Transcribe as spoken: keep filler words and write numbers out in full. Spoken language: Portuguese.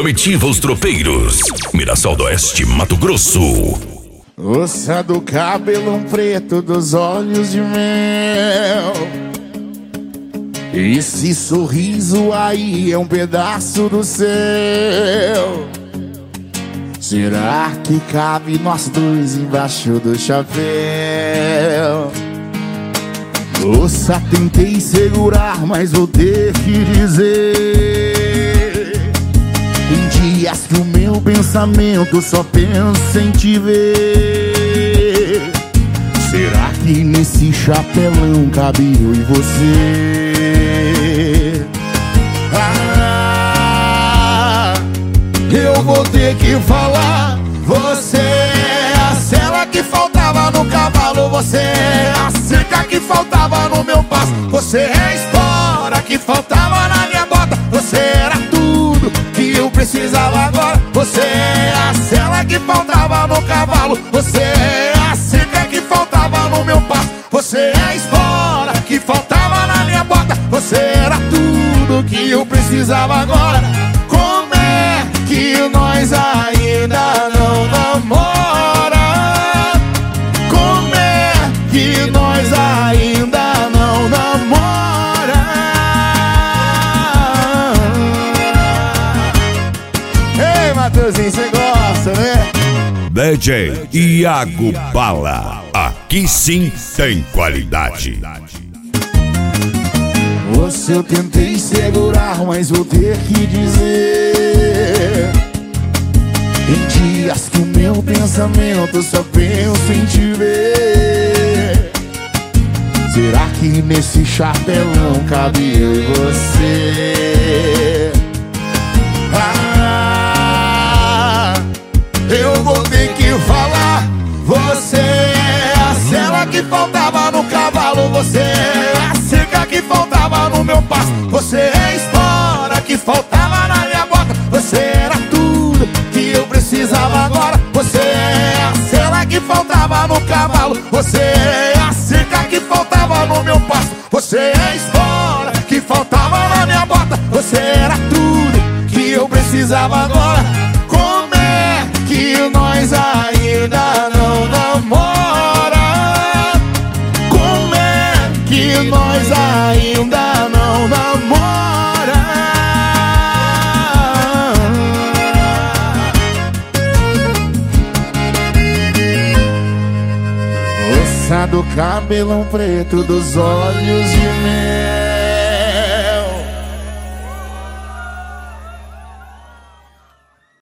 Comitiva Os Tropeiros, Mirassol do Oeste, Mato Grosso. Moça do cabelão preto, dos olhos de mel, esse sorriso aí é um pedaço do céu. Será que cabe nós dois embaixo do chapéu? Moça, tentei segurar, mas vou ter que dizer, tem dias que o meu pensamento só pensa em te ver. Será que nesse chapelão cabe eu e você? Ah, eu vou ter que falar. Você é a sela que faltava no cavalo, você é a cerca que faltava no meu passo, você é a espora que faltava na minha bota, você era tudo que eu precisava agora. Você é a sela que faltava no cavalo, você é a cerca que faltava no meu passo, você é a espora que faltava na minha bota, você era tudo que eu precisava agora. Como é que nós ainda não namora? Como é que nós ainda não namora? Ei, Matheusinho, você gosta, né? D J Iago Bala, aqui sim tem qualidade. Você eu tentei segurar, mas vou ter que dizer, tem dias que o meu pensamento só pensa em te ver. Será que nesse chapelão cabe eu e você? Ah, eu vou ter que falar. Você é a sela que faltava no cavalo, você é a cerca que faltava no meu passo, você é a espora que faltava na minha bota, você era tudo que eu precisava agora. Você é a sela que faltava no cavalo, você é a cerca que faltava no meu passo, você é a espora que faltava na minha bota, você era tudo que eu precisava agora. Como é que nós ainda não namora? Como é que nós ainda não namora? Moça do cabelão preto, dos olhos de mel,